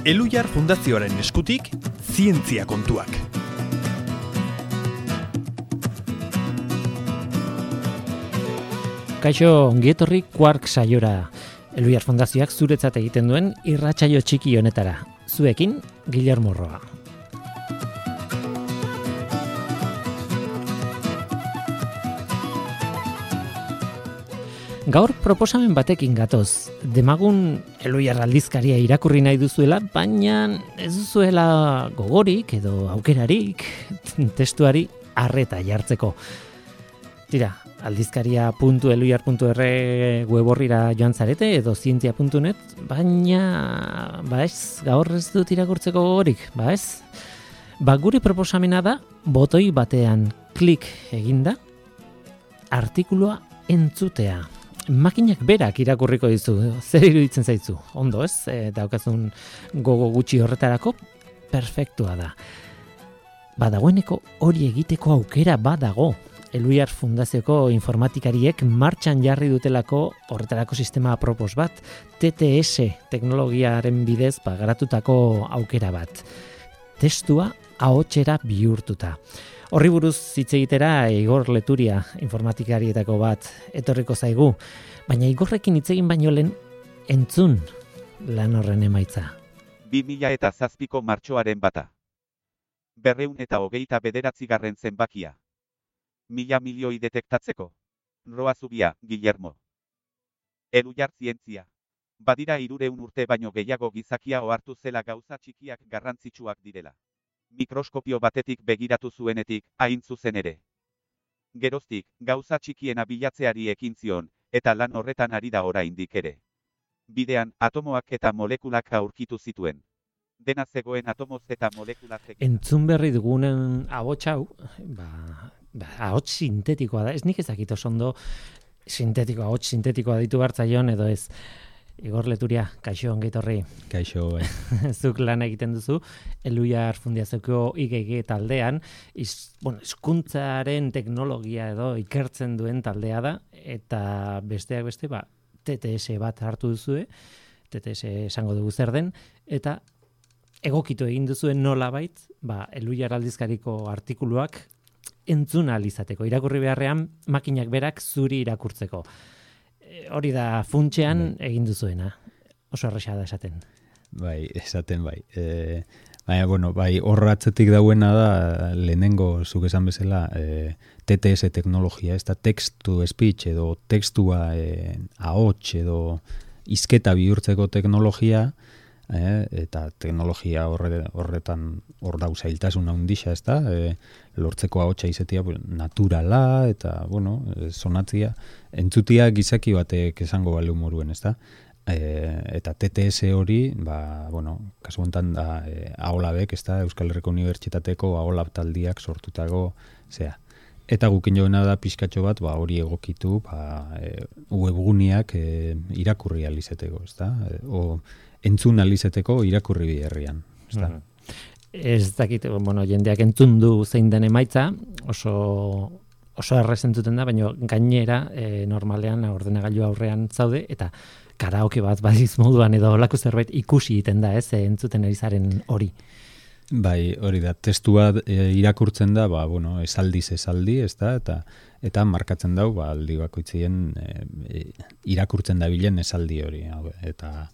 Elhuyar Fundazioaren eskutik, zientzia kontuak. Kaixo, ongietorri Quark saiora. Elhuyar Fundazioak zuretzat egiten duen irratsaio txiki honetara. Zuekin, Guillermo Roa. Gaur proposamen batekin gatoz. Demagun Elhuyar aldizkaria irakurri nahi duzuela, baina ez duzuela gogorik edo aukerarik testuari arreta jartzeko. Tira, aldizkaria.elhuyar.er web orrira joan zarete edo zientzia.net, baina gaur ez dut irakurtzeko gogorik, gure proposamena da botoi batean klik eginda artikulua entzutea. Makinak berak irakurriko dizu, zer iruditzen zaizu, ondo ez, daukazun gogo gutxi horretarako, perfektua da. Badagoeneko hori egiteko aukera badago. Elhuyar Fundazioko informatikariek martxan jarri dutelako horretarako sistema apropos bat, TTS teknologiaren bidez garatutako aukera bat. Testua ahotsera bihurtuta. Horri buruz hitz egitera Igor Leturia informatikarietako bat etorriko zaigu, baina Igorrekin hitz egin baino lehen entzun lan horren emaitza. 2007ko martxoaren 1. 229. zenbakia. 1000 milioi detektatzeko. Roa Zubia, Guillermo. Elhuyar zientzia. Badira 300 urte baino gehiago gizakia ohartu zela gauza txikiak garrantzitsuak direla. Mikroskopio batetik begiratu zuenetik, hain zuzen ere. Geroztik, gauza txikiena bilatzeari ekin zion, eta lan horretan ari da oraindik ere. Bidean, atomoak eta molekulak aurkitu zituen. Dena zegoen atomoz eta molekulak. Entzun berri dugunen ahots hau, ahots sintetikoa da, ez nik ezakit oso ondo ahots sintetikoa ditu hartzaion edo ez. Igor Leturia, kaixo ongeitorri. Kaixo, Zuk lan egiten duzu, Elhuyar Fundazioko IGG taldean, hizkuntzaren teknologia edo ikertzen duen taldea da, eta besteak beste, TTS bat hartu duzue, TTS esango dugu zer den, eta egokitu egin duzuen nolabait, Elhuyar aldizkariko artikuluak entzun ahal izateko, irakurri beharrean makinak berak zuri irakurtzeko. Hori da funtsean egin duzuena. Oso erresa da esaten. Esaten. Baina, horratzetik dauena da, lehenengo zuk esan bezala, TTS teknologia, ez da text to speech edo textua ahots edo hizketa bihurtzeko teknologia, eta teknologia horretan hor dau zailtasun handia, ez da, lortzeko ahotsa izatea naturala eta, sonatzia, entzutia gizaki batek esango bale humoruen, ez da, eta TTS hori, kasu honetan da AOLABek, ez da, Euskal Herriko Unibertsitateko AOLAB taldiak sortutako, eta gukin joena da pixkatxo bat, hori egokitu, webguneak irakurri alizeteko, ez da, entzun alizeteko irakurri biherrian, ez da. Ez dakit, jendeak entzun du zein den emaitza, oso errez entzuten da, baina gainera normalean ordenagailu aurrean zaude, eta karaoke bat badiz moduan edo olako zerbait ikusi egiten da, entzuten ari zaren hori. Bai, hori da, testua irakurtzen da, esaldiz esaldi, ez da, eta markatzen dau, aldi bakoitzien irakurtzen da bilen esaldi hori, eta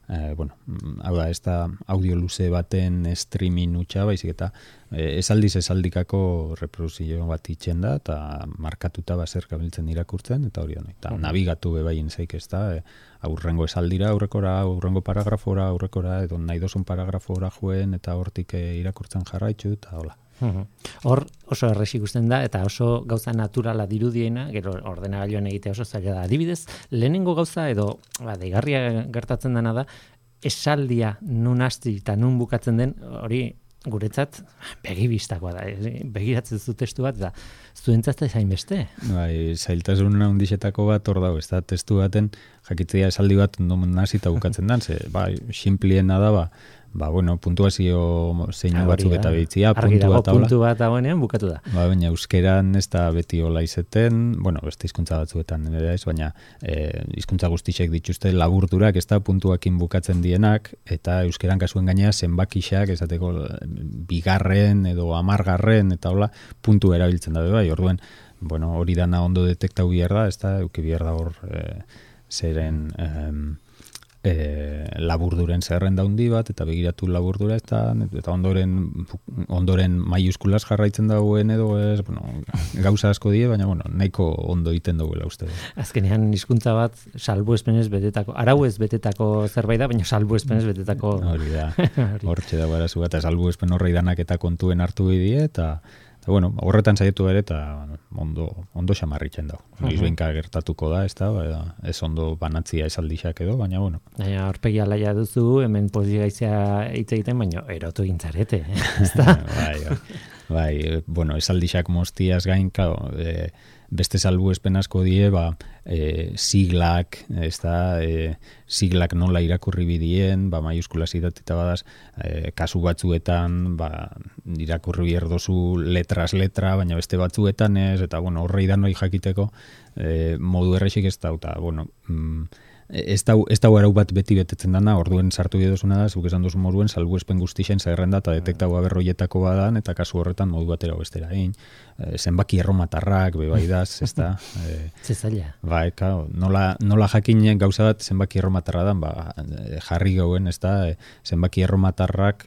hau da, ez da audio luze baten streaming utxa, baizik eta esaldiz esaldikako reproduzio bat itxen da, eta markatuta zer gabiltzen irakurtzen, eta hori da, eta nabigatu bebaien zaik, ez da, aurrengo esaldira, aurrengo paragrafora, edo nahi dozun paragrafora joen, eta hortik irakurtzen jarraitzu, eta hola. Hor oso errez ikusten da, eta oso gauza naturala dirudiena, gero ordenagailuan egitea oso zaila da. Adibidez, lehenengo gauza edo deigarria gertatzen dena da, esaldia nun hasti eta nun bukatzen den, hori guretzat begibistakoa da. Begiratzen zu testu bat, da zuentzat ez hainbeste. Zailtasun handisetako bat hor dago, ez da, testu baten jakitzea esaldi bat non hasita bukatzen dan, sinpliena da, bueno, puntuazio zeinu batzuk eta behitzia, argi dago, puntua puntu bat dagoenean bukatu da. Baina euskeran ez da beti hola izeten, beste hizkuntza batzuetan ere ez, baina hizkuntza guztiek dituzte laburdurak, ez da puntuakin bukatzen dienak, eta euskeran kasuen gainea zenbakixak, esateko bigarren edo 10garren, eta hola, puntu erabiltzen da bai, orduen, hori dana ondo detektau behar da, ez da, euki behar da hor zeren laburduren zerrenda handi bat, eta begiratu laburdura eta ondoren maiuskulas jarraitzen dagoen edo ez, gauza asko die, baina nahiko ondo egiten duela uste. Azkenean hizkuntza bat salbuespenez betetako, arauez betetako zerbait da, baina salbuespenez betetako. Hori da, hortxe dago arazu bat, salbuespen horrei danak eta kontuen hartu bidie, eta horretan saiatu ere eta ondo xamarritzen dago. Izbenka gertatuko da, ez ondo banatzia esaldixak edo, baina Baina horpegi alaia duzu, hemen pozigaizia hitz egiten, baina erotu gintzarete, ezta? Bai, esaldixak moztiaz gain, beste salbuespen asko die, siglak, siglak nola irakurri bidien, maiuskulas idatita badaz, kasu batzuetan, irakurri bierdozu letras letra, baina beste batzuetan ez, eta horrei da noi jakiteko, modu errexik ez da, eta ez da arau bat beti betetzen dana, orduen sartu bidozuna da, zuk esan duzu moduen, salbuespen guztixen zerrenda eta detektago aberroietako badan, eta kasu horretan modu batera bestera egin. Zenbaki erromatarrak, bebaidaz, ez da. Zezaila. Bai, nola jakin gauza bat zenbaki erromatarra dan, jarri gauen, ez da, zenbaki erromatarrak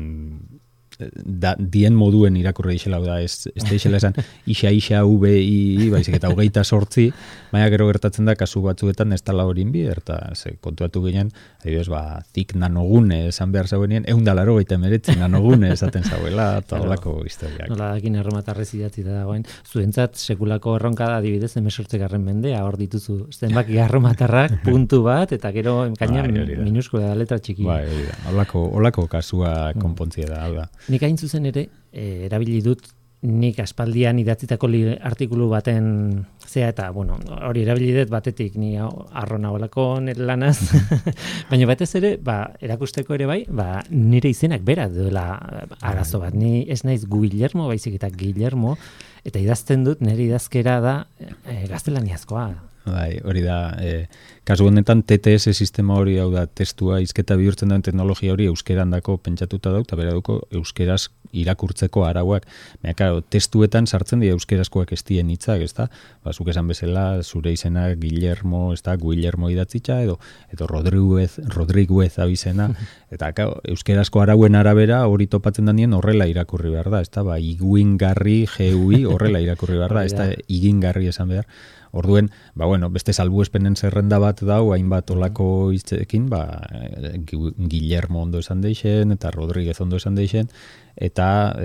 dien moduen irakurri dixela, ez da isela esan isa, VI, baizik eta 28, baina gero gertatzen da kasu batzuetan ez tala horin bi, eta kontuatu ginen, zik nanogune esan behar zauenien, 189 nanogune esaten zauela, eta holako historiak. Nola dakin erromatarrez idatzi da dagoen, zuentzat sekulako erronka da adibidez 18. mendea, hor dituzu zenbaki erromatarrak, puntu bat, eta gero enkaina minuskula da letra txiki. Bai, holako kasua konpontzia da, alda. Nik hain zuzen ere, erabili dut, nik aspaldian idatzitako artikulu baten zea eta, hori erabili dut batetik, ni arrona olako nire lanaz, baina batez ere, erakusteko ere bai, nire izenak bera duela arazo bat. Ni ez naiz Guillermo, baizik eta Guillermo, eta idazten dut, nire idazkera da gaztelaniazkoa. Bai, hori da, kasu honetan TTS sistema hori, hau da, testua hizketa bihurtzen duen teknologia hori euskeran dako pentsatuta dut, eta bera duko euskeraz irakurtzeko arauak. Baina, karo, testuetan sartzen dira euskerazkoak ez dien hitzak, ez da? Zuk esan bezala, zure izena Guillermo, ez da, Guillermo idatzitza, edo Rodriguez abizena, eta euskerazko arauen arabera hori topatzen danien horrela irakurri behar da, ez da, iguingarri, GUI, horrela irakurri behar da, ez da, igingarri esan behar. Orduen, beste salbuespenen zerrenda bat dau, hainbat olako hitzekin, Guillermo ondo esan deixen, eta Rodríguez ondo esan deixen, eta,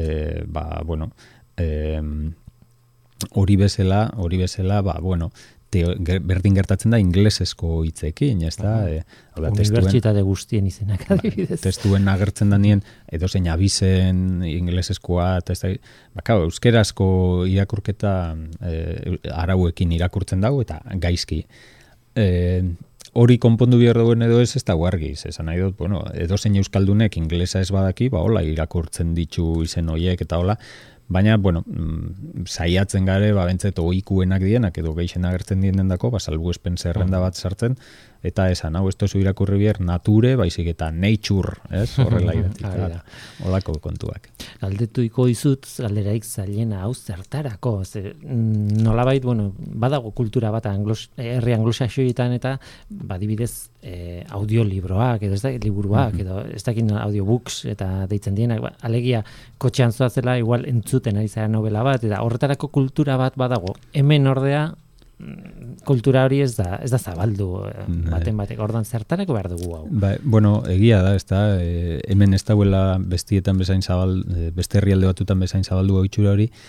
hori bezala, berdin gertatzen da inglesezko hitzekin, ez da? Unibertsitate guztien izenak adibidez. Testuen agertzen danien, edozein abizen inglesezkoa, eta euskerazko irakurketa arauekin irakurtzen dago, eta gaizki. Hori konpondu behar dagoen edo ez da argiz, esan nahi dut, edozein euskaldunek inglesa ez badaki, hola irakurtzen ditu izen horiek, eta hola, baina, saiatzen gare, bentzet ohikuenak dienak edo geixen agertzen dienen dako, salbuespen zerrenda bat sartzen, eta esan, ez tozu irakurri behar nature, baizik eta nature, ez? Horrela idatzita, holako kontuak. Galdetuiko izut, galderaik zailena hau zertarako, nolabait, badago kultura bat herri anglosaxoietan eta badibidez audiolibroak, edo ez da, liburuak, edo ez dakin audiobooks eta deitzen dienak, alegia kotxean zoazela igual entzuten ari zara novela bat, eta horretarako kultura bat badago. Hemen ordea, kultura hori ez da zabaldu baten batek, ordan zertarako behar dugu hau. Egia da, ez da, hemen ez dauela bestietan bezain beste herrialde batutan bezain zabaldu hau itxura hori,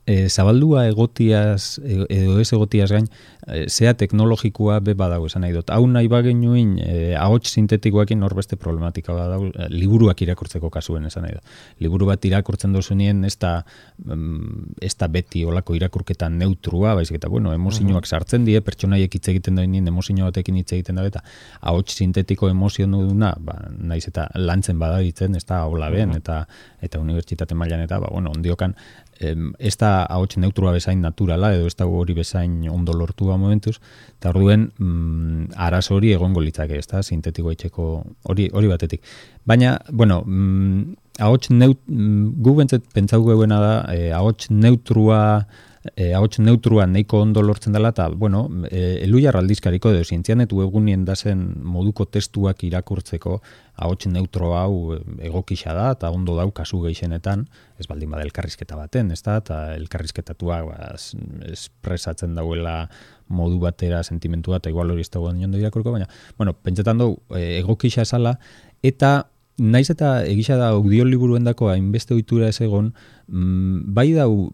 zabaldua egotiaz edo ez egotiaz gain, zea teknologikoa be badago esan nahi dut. Hau nahi bagenuin, ahots sintetikoekin norbeste problematika badago, liburuak irakurtzeko kasuen esan nahi dut. Liburu bat irakurtzen duzunien, ez da beti olako irakurketan neutrua, baizik eta, emozioak sartzen die, pertsonaiek hitz egiten doinien emozio batekin hitz egiten da, eta ahots sintetiko emozio duna, naiz eta lantzen badabitzen, ez da hola ben, eta unibertsitate mailan eta, ondiokan, ez da ahots neutrua bezain naturala, edo ez da hori bezain ondo lortua momentuz, eta orduen arazo hori egongo litzake, ez da, sintetiko etxeko hori batetik. Baina, ahots gu bentzat pentsau geuena da, ahots neutrua nahiko ondo lortzen dela, eta, Elhuyar aldizkariko edo zientzianet webgunien dazen moduko testuak irakurtzeko ahots neutro hau egokisa da, eta ondo dau kasu gehienetan, ez baldin bada elkarrizketa baten, ez da, eta elkarrizketatua espresatzen dauela modu batera sentimentua, eta igual hori ez dago ondo irakurko, baina, pentsetan dugu egokisa esala, eta naiz eta egisa da audioliburuendako hainbeste ohitura ez egon, bai dau,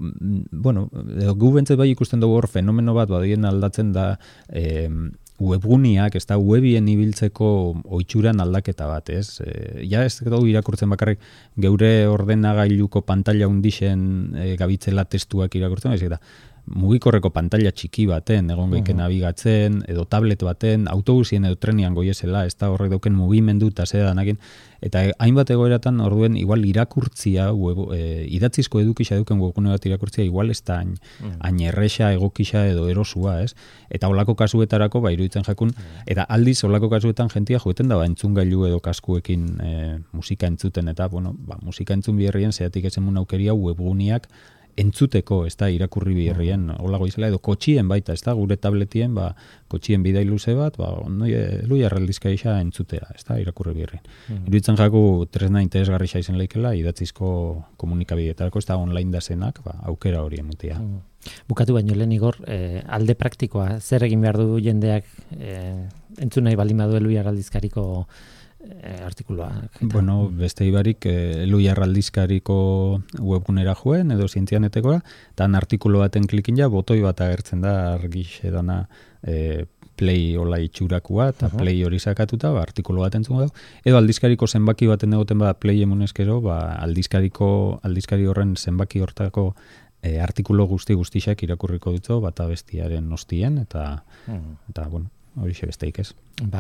gu bentzat bai ikusten dugu hor fenomeno bat badien aldatzen da webguniak, ez da webien ibiltzeko ohituran aldaketa bat, ez? Ja ez dugu irakurtzen bakarrik geure ordenagailuko pantalla hundixen gabitzela testuak irakurtzen, ez da mugikorreko pantalla txiki baten, egon geiken nabigatzen, edo tablet baten, autobusien edo trenian goiezela, ez da horrek dauken mugimendu eta zedanakin, eta hainbat egoeratan orduen igual irakurtzia, idatzizko edukisa duken webgune bat irakurtzia, igual ez da hain erresa, egokisa edo erosua, ez? Eta holako kasuetarako, iruditzen jakun, eta aldiz holako kasuetan jentia joeten da, entzungailu edo kaskuekin musika entzuten, eta, musika entzun biherrien, zeatik ezemun aukeria webguneak entzuteko, ez da, irakurri biherrien, holago izela, edo kotxien baita, ez da, gure tabletien, kotxien bidai luze bat, Elhuyar aldizkaria entzutea, ez da, irakurri biherrien. Iruditzen jaku tresna interesgarria izan leikela, idatzizko komunikabideetarako, ez da, online da zenak, aukera hori emutea. Bukatu baino lehen Igor, alde praktikoa, zer egin behar du jendeak entzun nahi baldin badu Elhuyar aldizkariko artikuluak. Beste ibarik Elhuyar aldizkariko webgunera joen, edo zientzianetekora, eta artikulu baten klikin ja, botoi bat agertzen da, argix edana play hola itxurakua, eta play hori sakatuta, artikulu bat entzun dago, edo aldizkariko zenbaki baten egoten bada play emunezkero, aldizkari horren zenbaki hortako artikulu guztiak irakurriko dutzo, bata bestiaren ostien, eta hori besteik ez.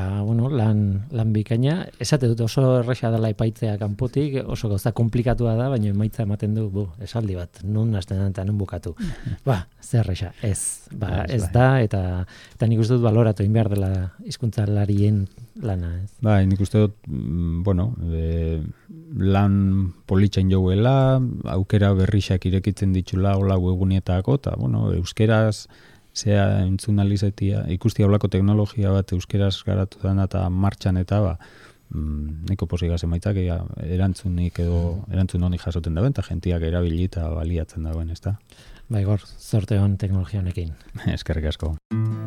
Lan bikaina, esate dut oso erresa dela epaitzea kanpotik, oso gauza komplikatua da, baina emaitza ematen du, esaldi bat, nun hasten da eta nun bukatu. Zer erresa, ez da, eta nik uste dut baloratu egin behar dela hizkuntzalarien lana, ez? Nik uste dut, lan politxain jauela, aukera berrixak irekitzen ditxula hola webgunietako, eta, euskeraz zea entzun alizetia, ikusti haulako teknologia bat euskeraz garatu dana eta martxan eta nahiko posik emaitzak erantzun honik jasoten dauen, eta jentiak erabili eta baliatzen dauen, ez da? Igor, zorte hon teknologia honekin. Eskerrik asko.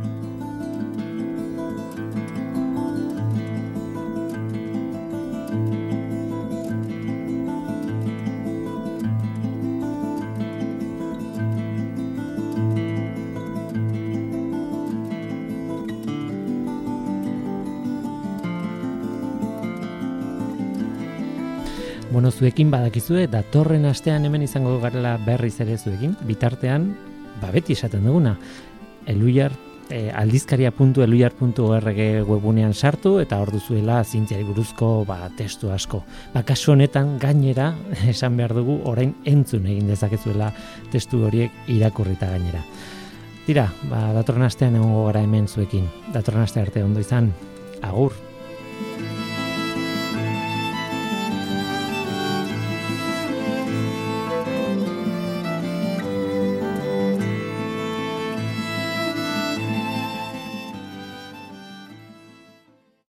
Zuekin badakizue, datorren astean hemen izango garela berriz ere zuekin, bitartean, beti esaten duguna, Elhuyar, aldizkaria.elhuyar.org webunean sartu, eta hor duzuela zientziari buruzko testu asko. Kasu honetan gainera, esan behar dugu, orain entzun egin dezakezuela testu horiek irakurrita gainera. Tira, datorren astean egongo gara hemen zuekin. Datorren aste arte ondo izan, agur!